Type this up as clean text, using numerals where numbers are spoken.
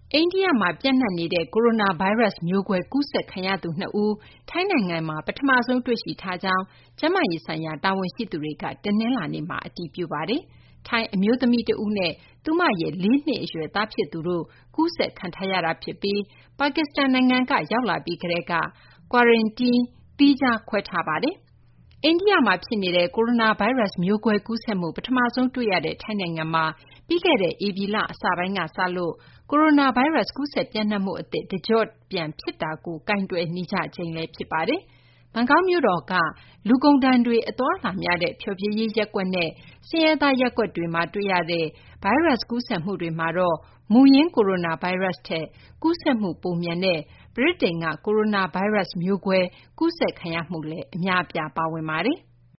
အိန္ဒိယမှာပျံ့နှံ့နေတဲ့ကိုရိုနာဗိုင်းရပ်စ်မျိုးကွဲကူးစက်ခံရသူ2ဦးထိုင်းနိုင်ငံမှာပထမဆုံးတွေ့ရှိထားကြောင်းကျန်းမာရေးဆိုင်ရာတာဝန်ရှိသူတွေကတနင်္လာနေ့မှာအတည်ပြုပါတယ်။ထိုင်းအမျိုးသမီးတဦးနဲ့သူမရဲ့4 နှစ်အရွယ်သားဖြစ်သူတို့ကူးစက်ခံထားရတာဖြစ်ပြီးပါကစ္စတန်နိုင်ငံကရောက်လာပြီးကတည်းက quarantine သီးခြားခွဲထားပါတယ်။အိန္ဒိယမှာဖြစ်နေတဲ့ကိုရိုနာဗိုင်းရပ်စ်မျိုးကွဲကူးစက်မှုပထမဆုံးတွေ့ရတဲ့ထိုင်းနိုင်ငံမှာပြီးခဲ့တဲ့ဧပြီလအစပိုင်းကစလို့ကိုရိုနာဗိုင်းရပ်စ်ကူးစက်ပျံ့နှံ့မှုအသစ်တကျော့ပြန်ဖြစ်တာကိုကိုင်တွယ်နေကြချိန်လည်းဖြစ်ပါတယ်။ဘန်ကောက်မြို့တော်ကလူကုန်ဒဏ်တွေအသွားအလာများတဲ့ဖျော်ဖြေရေးရပ်ကွက်နဲ့ဆင်းရဲသားရပ်ကွက်တွေမှာတွေ့ရတဲ့ဗိုင်းရပ်စ်ကူးစက်မှုတွေမှာတော့မူရင်းကိုရိုနာဗိုင်းရပ်စ်ထက်ကူးစက်မှုပိုမြန်တဲ့ဗြိတိန်ကကိုရိုနာဗိုင်းရပ်စ်မျိုးကွဲကူးစက်ခံရမှုလည်းအများအပြားပါဝင်ပါတယ်။